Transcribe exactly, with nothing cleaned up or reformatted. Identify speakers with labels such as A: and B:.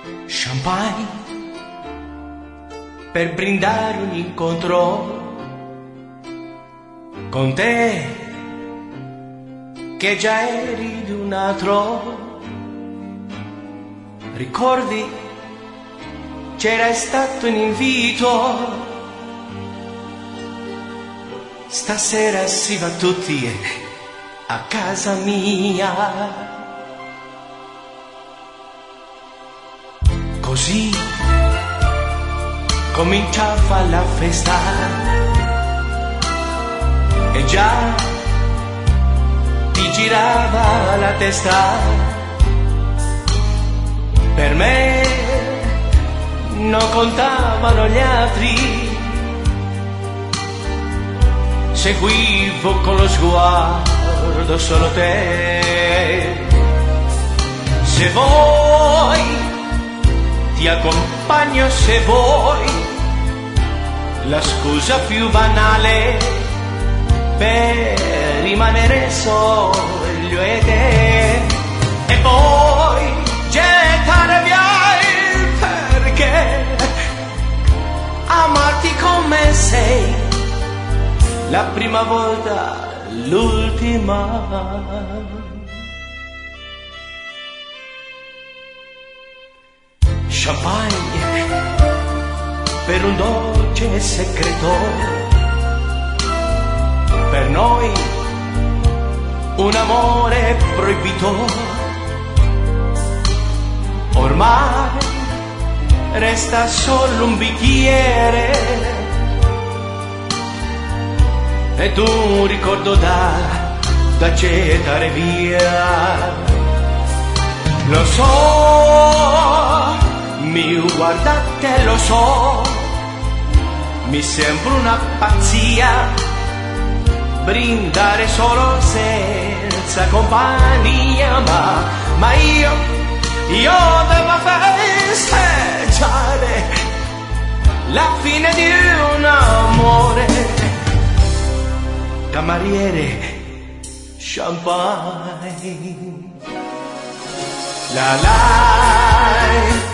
A: Champagne per brindare un incontro con te, che già eri di un altro. Ricordi, c'era stato un invito, stasera si va tutti a casa mia. Così cominciava la festa e già ti girava la testa. Per me non contavano gli altri, seguivo con lo sguardo solo te. Se vuoi ti accompagno, se vuoi, la scusa più banale per rimanere solo io e te. E poi gettare via il perché, amarti come sei, la prima volta, l'ultima. Champagne per un dolce segreto, per noi un amore proibito. Ormai resta solo un bicchiere ed un ricordo da, da gettare via. Lo so, mi guardate, lo so, mi sembra una pazzia brindare solo senza compagnia, ma, ma io, io devo festeggiare la fine di un amore. Cameriere, champagne, la la.